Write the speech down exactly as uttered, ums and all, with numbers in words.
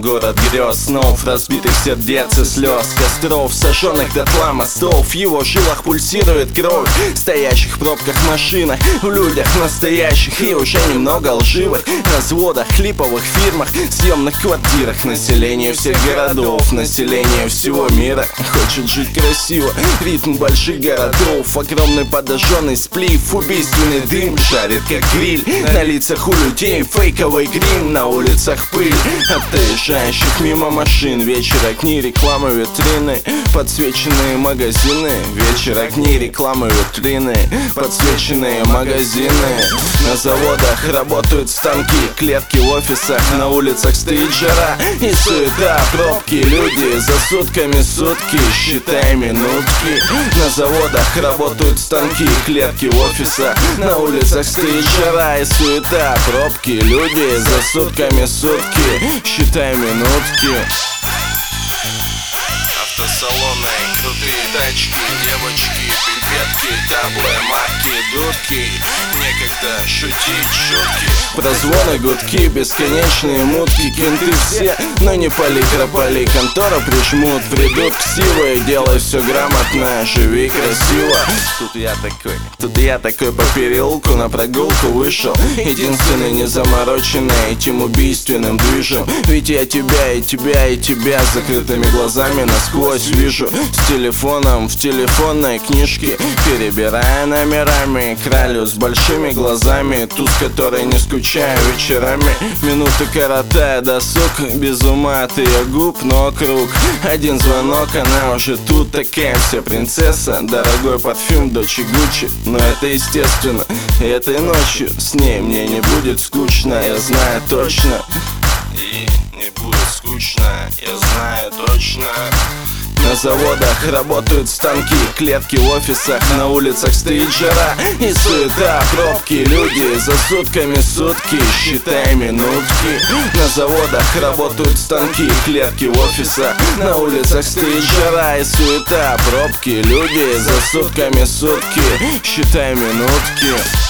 город грез, снов, разбитых сердец и слез, костров, сожженных дотла мостов. В его жилах пульсирует кровь, в стоящих в пробках машинах, в людях настоящих и уже немного лживых, разводах, клиповых фирмах, съемных квартирах. Население всех городов, население всего мира хочет жить красиво. Ритм больших городов, огромный подожженный сплив, убийственный дым жарит как гриль. На лицах у людей фейковый грим, на улицах пыль от проезжающих мимо машин. Вечер, огни, рекламы, витрины, подсвеченные магазины. Вечер, огни, рекламы, витрины, подсвеченные магазины. На заводах работают станки, клетки в офисах, на улицах стоит жара и суета, пробки, люди за сутками сутки, считай минутки. На заводах работают станки, клетки в офисах, на улицах стоит жара и суета, пробки, люди за сутками сутки, считай минутки. Автосалоны, крутые тачки, девочки, пипетки, таблы, марки, дудки. Некогда шутить шутки. Прозвоны, гудки, бесконечные мутки. Кенты все, но не поли, крополи. Контора прижмут, придут ксивы. Делай все грамотно, живи красиво. Тут я такой, тут я такой по переулку на прогулку вышел. Единственный не замороченный этим убийственным движем. Ведь я тебя и тебя и тебя с закрытыми глазами насквозь вижу. С телефоном в телефонной книжке, перебирая номерами, кралю с большими глазами, ту, с которой не скучаю вечерами. Минуты коротая досуг, без ума от ее губ, но круг. Один звонок, она уже тут, такая вся принцесса. Дорогой парфюм Дочи Гуччи, но это естественно. И этой ночью с ней мне не будет скучно, я знаю точно. И не будет скучно, я знаю точно. На заводах работают станки, клетки в офисах, на улицах стоит жара и суета, пробки, люди за сутками сутки, считай минутки. На заводах работают станки, клетки в офисах, на улицах стоит жара и суета, пробки, люди за сутками сутки, считай минутки.